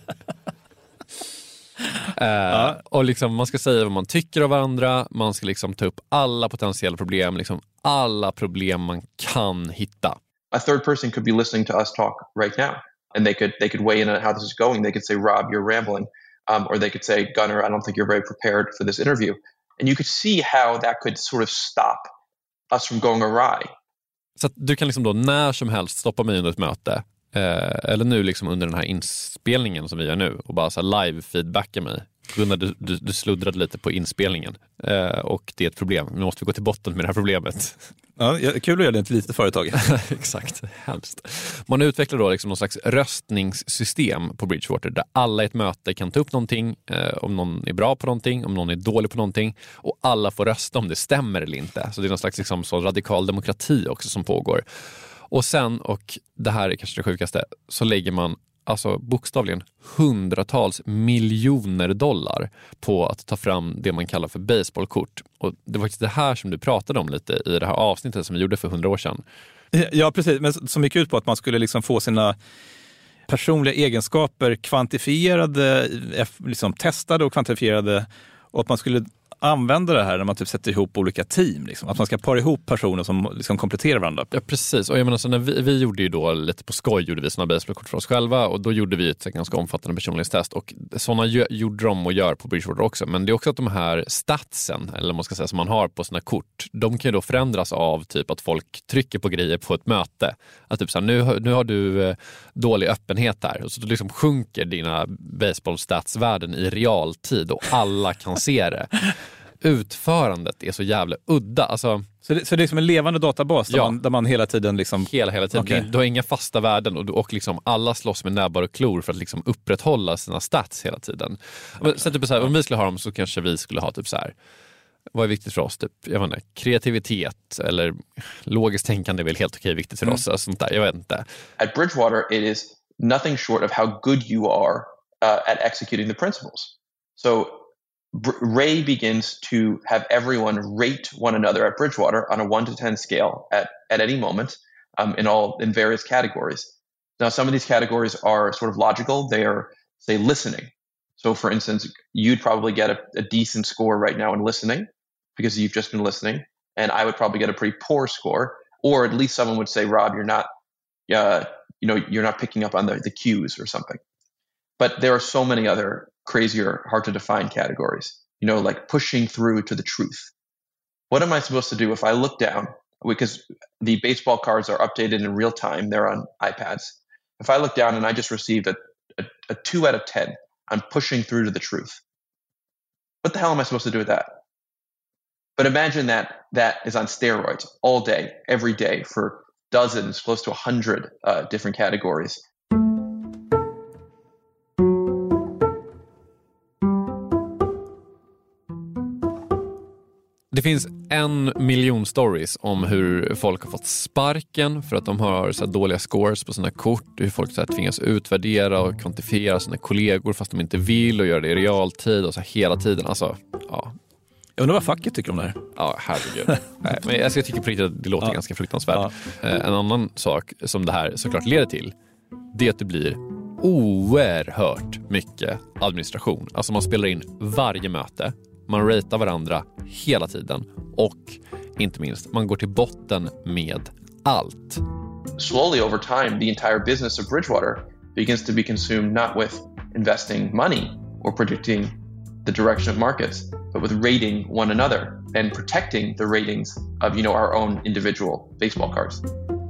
[SPEAKER 3] Och liksom man ska säga vad man tycker av varandra, man ska liksom ta upp alla potentiella problem, liksom alla problem man kan hitta.
[SPEAKER 6] A third person could be listening to us talk right now, and they could weigh in on how this is going. They could say, Rob, you're rambling. Or they could say, Gunnar, I don't think you're very prepared for this interview. And you could see how that could sort of stop us from going awry.
[SPEAKER 3] Så att du kan liksom då när som helst stoppa mig under ett möte, eller nu liksom under den här inspelningen som vi gör nu, och bara så live-feedbacka mig. Gunnar, du sluddrade lite på inspelningen, och det är ett problem. Nu måste vi gå till botten med det här problemet.
[SPEAKER 4] Ja, kul att göra det ett litet företag.
[SPEAKER 3] Exakt, hemskt. Man utvecklar då liksom någon slags röstningssystem på Bridgewater där alla i ett möte kan ta upp någonting, om någon är bra på någonting, om någon är dålig på någonting, och alla får rösta om det stämmer eller inte. Så det är någon slags liksom så radikal demokrati också som pågår. Och sen, och det här är kanske det sjukaste, så lägger man alltså bokstavligen hundratals miljoner dollar på att ta fram det man kallar för baseballkort. Och det var faktiskt det här som du pratade om lite i det här avsnittet som vi gjorde för 100 år sedan.
[SPEAKER 6] Ja, precis. Men som gick ut på att man skulle liksom få sina personliga egenskaper kvantifierade, liksom testade och kvantifierade, och att man skulle använda det här när man typ sätter ihop olika team. Liksom. Att man ska para ihop personer som liksom kompletterar varandra.
[SPEAKER 3] Ja, precis. Och jag menar, så när vi gjorde ju då lite på skoj, gjorde vi sådana baseballkort för oss själva, och då gjorde vi ett ganska omfattande personlighetstest, och sådana gjorde de och gör på Bridgewater också. Men det är också att de här statsen, eller man ska säga, som man har på sina kort, de kan ju då förändras av typ att folk trycker på grejer på ett möte. Att typ så här, nu har du dålig öppenhet här, och så liksom sjunker dina baseballstatsvärden i realtid och alla kan se det. Utförandet är så jävla udda. Alltså,
[SPEAKER 6] så det är som en levande databas där man hela tiden liksom...
[SPEAKER 3] Hela tiden. Okay. Du har inga fasta värden, och liksom alla slåss med näbbar och klor för att liksom upprätthålla sina stats hela tiden. Så typ så här, om vi skulle ha dem, så kanske vi skulle ha typ så här, vad är viktigt för oss? Typ, jag vet inte, kreativitet eller logiskt tänkande är väl helt okej viktigt för oss. Alltså, sånt där, jag vet inte.
[SPEAKER 8] At Bridgewater, it is nothing short of how good you are at executing the principles. So Ray begins to have everyone rate one another at Bridgewater on a 1 to 10 scale at any moment, in various categories. Now, some of these categories are sort of logical. They are, say, listening. So, for instance, you'd probably get a decent score right now in listening because you've just been listening, and I would probably get a pretty poor score, or at least someone would say, Rob, you're not picking up on the cues or something. But there are so many other crazier, hard to define categories, like pushing through to the truth. What am I supposed to do if I look down? Because the baseball cards are updated in real time. They're on iPads. If I look down and I just received a 2 out of 10, I'm pushing through to the truth. What the hell am I supposed to do with that? But imagine that is on steroids all day, every day, for dozens, close to 100 different categories.
[SPEAKER 3] Det finns 1 miljon stories om hur folk har fått sparken för att de har så här dåliga scores på sina kort, hur folk så här tvingas utvärdera och kvantifiera sina kollegor fast de inte vill, och göra det i realtid och så här hela tiden. Alltså, ja.
[SPEAKER 6] Jag undrar vad facket tycker om det här.
[SPEAKER 3] Ja, herregud. Nej, men jag tycker på riktigt att det låter ganska fruktansvärt. En annan sak som det här såklart leder till, det är att det blir oerhört mycket administration. Alltså man spelar in varje möte, man ratear varandra hela tiden, och inte minst, man går till botten med allt.
[SPEAKER 8] Slowly over time, the entire business of Bridgewater begins to be consumed not with investing money or predicting the direction of markets, but with rating one another.
[SPEAKER 6] and protecting the ratings of, you know, our own individual baseball cards.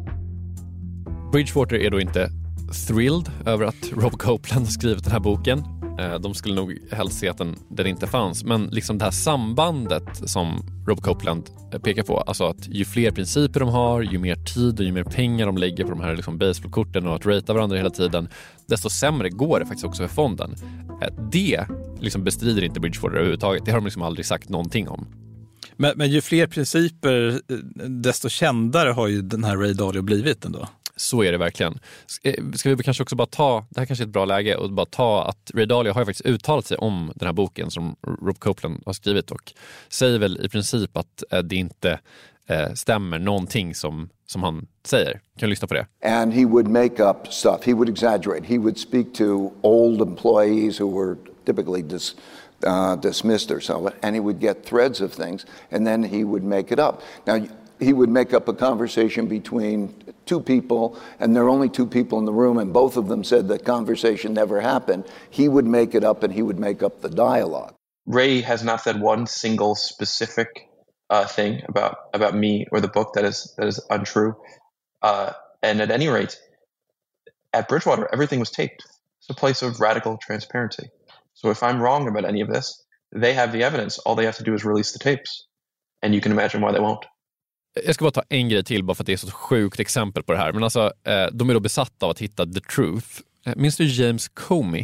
[SPEAKER 3] Bridgewater är då inte thrilled över att Rob Copeland har skrivit den här boken. De skulle nog helst se att den inte fanns. Men liksom det här sambandet som Rob Copeland pekar på, alltså att ju fler principer de har, ju mer tid och ju mer pengar de lägger på de här liksom baseballkorten och att ratea varandra hela tiden, desto sämre går det faktiskt också för fonden. Det liksom bestrider inte Bridgewater överhuvudtaget. Det har de liksom aldrig sagt någonting om.
[SPEAKER 4] Men ju fler principer, desto kändare har ju den här Ray Dalio blivit ändå. Så
[SPEAKER 3] är det verkligen. Ska vi kanske också bara ta, det här kanske är ett bra läge, och bara ta att Ray Dalio har ju faktiskt uttalat sig om den här boken som Rob Copeland har skrivit och säger väl i princip att det inte stämmer någonting som han säger. Kan du lyssna på det?
[SPEAKER 9] And he would make up stuff. He would exaggerate. He would speak to old employees who were typically dismissed or so, and he would get threads of things, and then he would make it up. Now, he would make up a conversation between two people, and there are only two people in the room, and both of them said that conversation never happened. He would make it up, and he would make up the dialogue.
[SPEAKER 6] Ray has not said one single specific thing about me or the book that is untrue. And at any rate, at Bridgewater, everything was taped. It's a place of radical transparency. So if I'm wrong about any of this, they have the evidence. All they have to do is release the tapes. And you can imagine why they won't.
[SPEAKER 3] Jag ska bara ta en grej till bara för att det är så sjukt exempel på det här. Men alltså, de är då besatta av att hitta the truth. Minns du James Comey?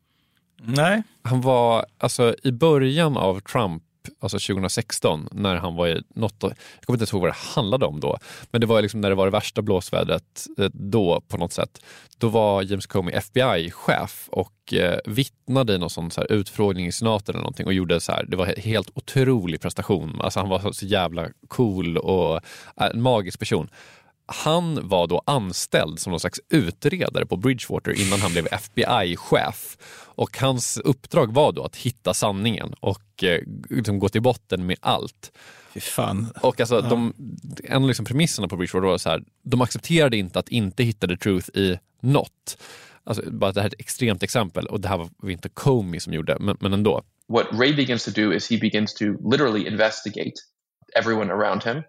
[SPEAKER 4] Nej.
[SPEAKER 3] Han var alltså i början av Trump, alltså 2016, när han var i något, jag kommer inte ihåg vad det handlade om då, men det var liksom när det var det värsta blåsvädret då på något sätt. Då var James Comey FBI-chef och vittnade i någon sån så här utfrågning i senaten eller någonting och gjorde så här, det var en helt otrolig prestation. Alltså han var så jävla cool och en magisk person. Han var då anställd som någon slags utredare på Bridgewater innan han blev FBI-chef. Och hans uppdrag var då att hitta sanningen och liksom gå till botten med allt.
[SPEAKER 4] Fy fan.
[SPEAKER 3] Och alltså, en av liksom premisserna på Bridgewater var så här, de accepterade inte att inte hitta the truth i något. Alltså, bara det här är ett extremt exempel, och det här var inte Comey som gjorde, men ändå.
[SPEAKER 6] What Ray begins to do is he begins to literally investigate everyone around him.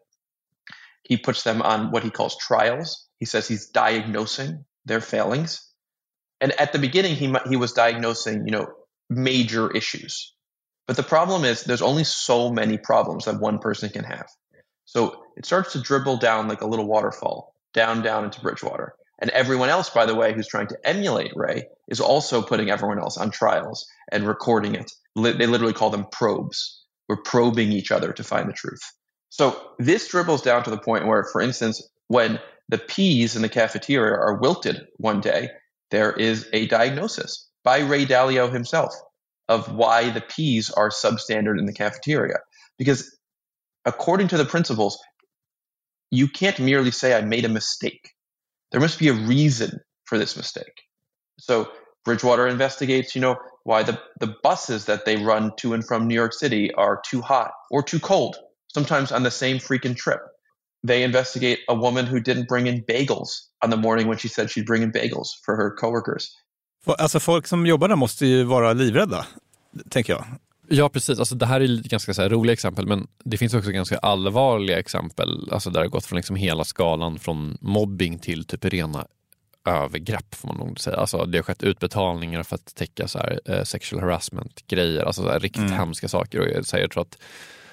[SPEAKER 6] He puts them on what he calls trials. He says he's diagnosing their failings. And at the beginning, he was diagnosing, major issues. But the problem is there's only so many problems that one person can have. So it starts to dribble down like a little waterfall, down into Bridgewater. And everyone else, by the way, who's trying to emulate Ray is also putting everyone else on trials and recording it. They literally call them probes. We're probing each other to find the truth. So this dribbles down to the point where, for instance, when the peas in the cafeteria are wilted one day, there is a diagnosis by Ray Dalio himself of why the peas are substandard in the cafeteria. Because according to the principles, you can't merely say I made a mistake. There must be a reason for this mistake. So Bridgewater investigates, why the buses that they run to and from New York City are too hot or too cold. Sometimes on the same freaking trip. They investigate a woman who didn't bring in bagels on the morning when she said she'd bring in bagels for her coworkers.
[SPEAKER 4] Alltså folk som jobbar där måste ju vara livrädda, tänker jag.
[SPEAKER 3] Ja, precis. Alltså, det här är ganska så här roliga exempel, men det finns också ganska allvarliga exempel. Alltså, där det har gått från liksom hela skalan från mobbing till typ rena övergrepp, får man nog säga. Alltså, det har skett utbetalningar för att täcka så här, sexual harassment-grejer. Alltså så här, riktigt hemska saker. Och jag tror att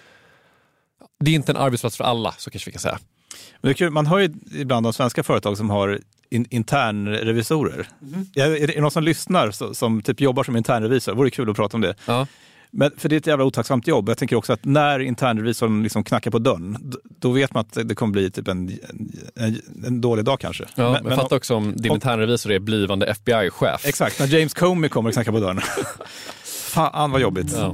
[SPEAKER 3] det är inte en arbetsplats för alla, så kanske vi kan säga.
[SPEAKER 4] Men det är kul, man har ju ibland de svenska företag som har internrevisorer. Är det någon som lyssnar som typ jobbar som internrevisor? Det vore kul att prata om det.
[SPEAKER 3] Ja.
[SPEAKER 4] Men för det är ett jävla otacksamt jobb. Jag tänker också att när internrevisorn liksom knackar på dörren, då vet man att det kommer bli typ en dålig dag kanske.
[SPEAKER 3] Ja, men fatta också om din internrevisor är blivande FBI-chef.
[SPEAKER 4] Exakt, när James Comey kommer och knackar på dörren. Fan vad jobbigt.
[SPEAKER 3] Ja.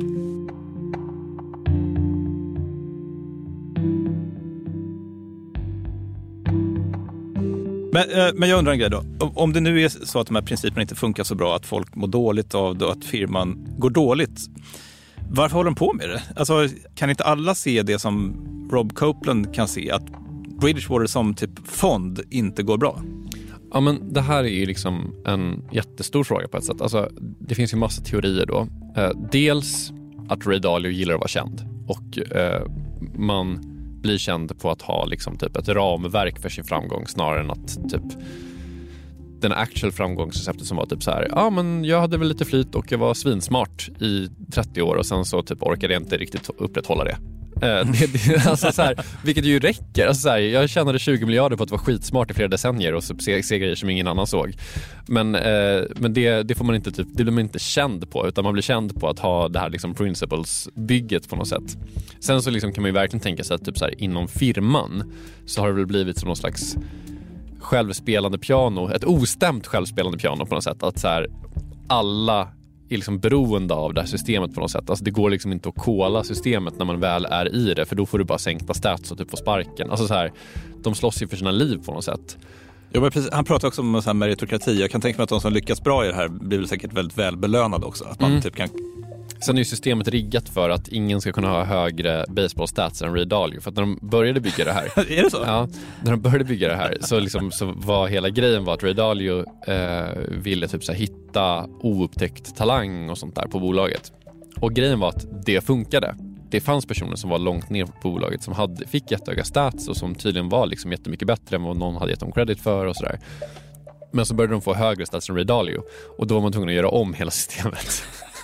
[SPEAKER 4] Men jag undrar en grej då. Om det nu är så att de här principerna inte funkar så bra, att folk mår dåligt av det, att firman går dåligt, varför håller de på med det? Alltså, kan inte alla se det som Rob Copeland kan se, att Bridgewater som typ fond inte går bra?
[SPEAKER 3] Ja, men det här är ju liksom en jättestor fråga på ett sätt. Alltså, det finns ju massa teorier då. Dels att Ray Dalio gillar att vara känd. och man blir känd på att ha liksom typ ett ramverk för sin framgång snarare än att typ den actual framgångsreceptet som var typ så här, men jag hade väl lite flyt och jag var svinsmart i 30 år och sen så typ orkade jag inte riktigt upprätthålla det. Alltså så här, vilket ju räcker. Alltså så här, jag tjänade 20 miljarder på att vara skitsmart i flera decennier och se grejer som ingen annan såg. Men det får man inte typ, det blir man inte känd på, utan man blir känd på att ha det här liksom principles-bygget på något sätt. Sen så liksom kan man ju verkligen tänka sig att typ så här, inom firman så har det väl blivit som någon slags självspelande piano, ett ostämt självspelande piano på något sätt, att så här, alla är liksom beroende av det här systemet på något sätt. Alltså det går liksom inte att kolla systemet när man väl är i det, för då får du bara sänkta stats och typ få sparken. Alltså så här, de slåss ju för sina liv på något sätt.
[SPEAKER 4] Ja, men precis, han pratar också om så här meritokrati. Jag kan tänka mig att de som lyckas bra i det här blir väl säkert väldigt välbelönade också. Att man typ kan...
[SPEAKER 3] Sen är ju systemet riggat för att ingen ska kunna ha högre baseball-stats än Ray Dalio. För att när de började bygga det här...
[SPEAKER 4] Är det så?
[SPEAKER 3] Ja, när de började bygga det här så var hela grejen var att Ray Dalio ville typ så här hitta oupptäckt talang och sånt där på bolaget. Och grejen var att det funkade. Det fanns personer som var långt ner på bolaget som fick jättehöga stats och som tydligen var liksom jättemycket bättre än vad någon hade gett dem credit för och sådär. Men så började de få högre stats än Ray Dalio och då var man tvungen att göra om hela systemet.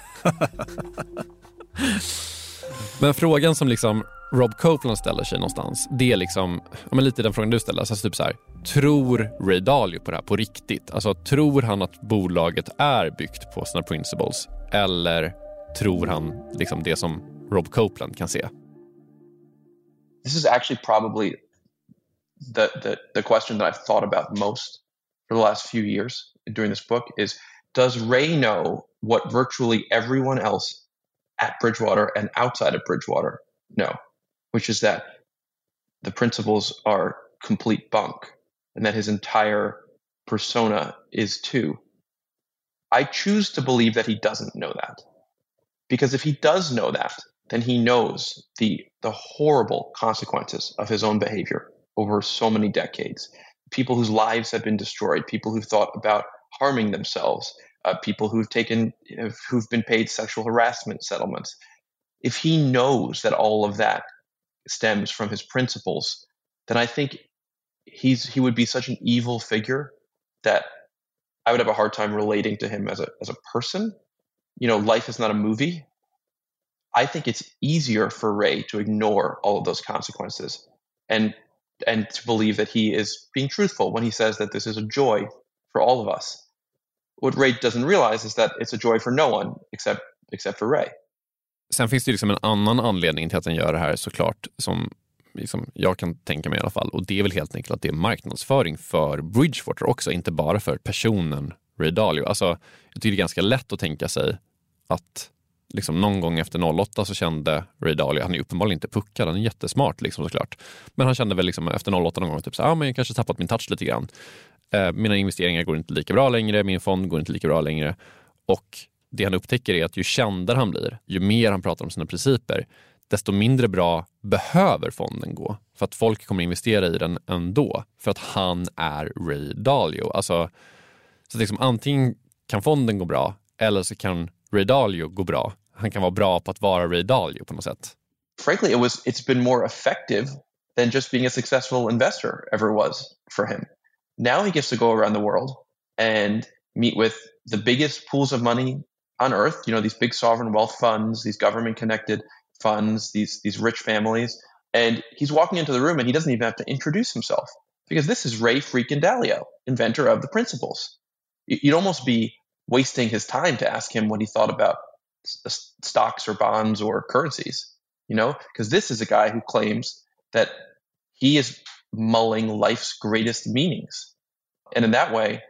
[SPEAKER 3] Men frågan som liksom Rob Copeland ställer sig någonstans, det är liksom, men lite den frågan du ställer, alltså typ så här, tror Ray Dalio på det här på riktigt? Alltså tror han att bolaget är byggt på sina principles, eller tror han liksom det som Rob Copeland kan se?
[SPEAKER 6] This is actually probably the question that I've thought about most for the last few years during this book is, does Ray know what virtually everyone else at Bridgewater and outside of Bridgewater know, which is that the principles are complete bunk and that his entire persona is too? I choose to believe that he doesn't know that. Because if he does know that, then he knows the horrible consequences of his own behavior over so many decades. People whose lives have been destroyed, people who've thought about harming themselves, people who've been paid sexual harassment settlements. If he knows that all of that stems from his principles, then I think he would be such an evil figure that I would have a hard time relating to him as a person. You know, life is not a movie. I think it's easier for Ray to ignore all of those consequences and to believe that he is being truthful when he says that this is a joy for all of us. What Ray doesn't realize is that it's a joy for no one except for Ray.
[SPEAKER 3] Sen finns det liksom en annan anledning till att han gör det här, såklart, som liksom jag kan tänka mig i alla fall. Och det är väl helt enkelt att det är marknadsföring för Bridgewater också, inte bara för personen Ray Dalio. Alltså, jag tycker det är ganska lätt att tänka sig att liksom någon gång efter 08 så kände Ray Dalio, han är uppenbarligen inte puckad, han är jättesmart liksom, såklart. Men han kände väl liksom efter 08 någon gång typ så men jag kanske tappat min touch lite grann. Mina investeringar går inte lika bra längre, min fond går inte lika bra längre. Och det han upptäcker är att ju kändare han blir, ju mer han pratar om sina principer, desto mindre bra behöver fonden gå. För att folk kommer investera i den ändå. För att han är Ray Dalio. Alltså, så liksom, antingen kan fonden gå bra, eller så kan Ray Dalio gå bra. Han kan vara bra på att vara Ray Dalio på något sätt.
[SPEAKER 6] Frankly, it's been more effective than just being a successful investor ever was for him. Now he gets to go around the world and meet with the biggest pools of money on earth, you know, these big sovereign wealth funds, these government-connected funds, these rich families. And he's walking into the room and he doesn't even have to introduce himself because this is Ray freaking Dalio, inventor of the principles. You'd almost be wasting his time to ask him what he thought about stocks or bonds or currencies, you know, because this is a guy who claims that he is mulling life's greatest meanings. And in that way,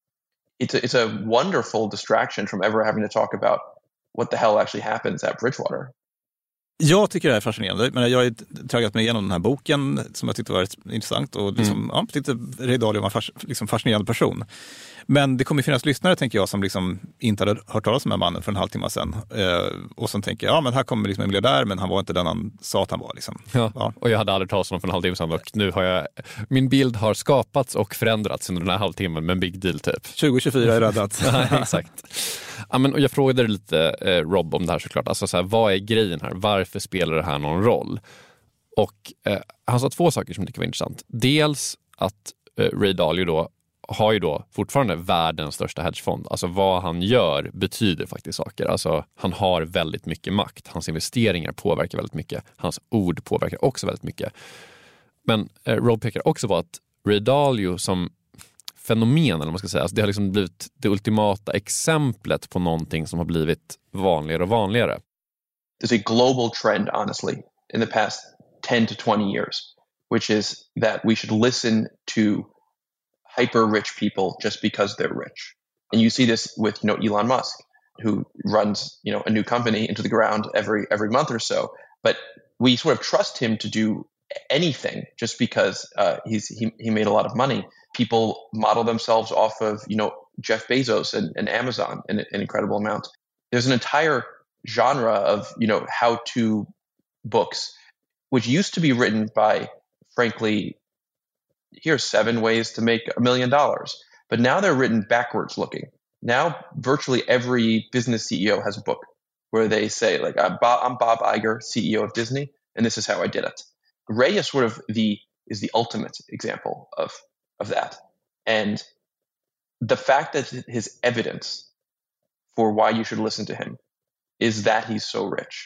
[SPEAKER 6] it's a wonderful distraction from ever having to talk about what the hell actually happens at Bridgewater.
[SPEAKER 4] Jag tycker det är fascinerande. Men jag har tagit mig igenom den här boken som jag tyckte var intressant och liksom, tyckte Ray Dalio var en fascinerande person. Men det kommer finnas lyssnare, tänker jag, som liksom inte hade hört talas om den här mannen för en halvtimme sedan. Och som tänker, men här kommer liksom en miljardär, men han var inte den han sa att han var. Liksom.
[SPEAKER 3] Ja. Och jag hade aldrig talat om för en halvtimme sedan och nu har min bild har skapats och förändrats under den här halvtimmen med en big deal typ.
[SPEAKER 4] 2024 är räddat.
[SPEAKER 3] Ja, exakt. Ja, men, och jag frågade lite Rob om det här såklart. Alltså, så här, vad är grejen här? varför spelar det här någon roll? Och han sa 2 saker som jag tycker var intressant. Dels att Ray Dalio då har ju då fortfarande världens största hedgefond. Alltså vad han gör betyder faktiskt saker. Alltså han har väldigt mycket makt. Hans investeringar påverkar väldigt mycket. Hans ord påverkar också väldigt mycket. Men Rob pekar också på att Ray Dalio som fenomen, eller man ska säga, alltså det har liksom blivit det ultimata exemplet på någonting som har blivit vanligare och vanligare.
[SPEAKER 8] There's a global trend, honestly, in the past 10 to 20 years, which is that we should listen to hyper-rich people just because they're rich. And you see this with, Elon Musk, who runs, a new company into the ground every month or so. But we sort of trust him to do anything just because he made a lot of money. People model themselves off of, Jeff Bezos and Amazon in an incredible amount. There's an entire genre of, how-to books, which used to be written by, frankly, here's 7 ways to make $1 million. But now they're written backwards looking. Now virtually every business CEO has a book where they say, like, I'm Bob Iger, CEO of Disney, and this is how I did it. Ray is sort of the ultimate example of that. And the fact that his evidence for why you should listen to him is that he's so rich.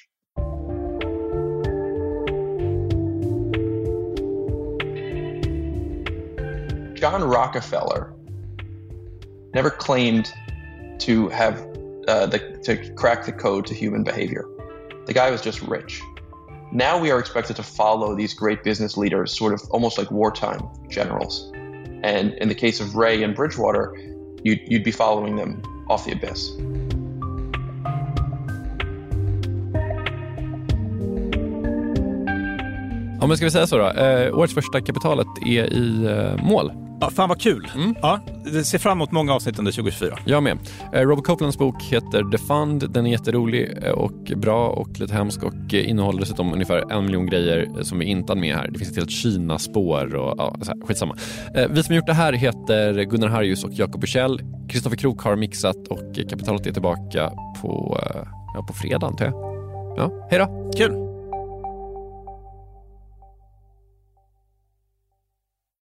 [SPEAKER 8] John Rockefeller never claimed to have to crack the code to human behavior. The guy was just rich. Now we are expected to follow these great business leaders, sort of almost like wartime generals. And in the case of Ray and Bridgewater, you'd be following them off the abyss.
[SPEAKER 3] Ja, men ska vi säga så då? Årets första kapitalet är i mål.
[SPEAKER 4] Ja, fan vad kul. Ja, det ser fram emot många avsnitt under 2024.
[SPEAKER 3] Jag med. Robert Copelands bok heter The Fund. Den är jätterolig och bra och lite hemsk och innehåller dessutom ungefär 1 miljon grejer som vi inte har med här. Det finns ett helt Kina-spår och skitsamma. Vi som har gjort det här heter Gunnar Harjus och Jakob Buchell. Kristoffer Krook har mixat och kapitalet är tillbaka på fredag, antar jag. Ja, hej då.
[SPEAKER 4] Kul.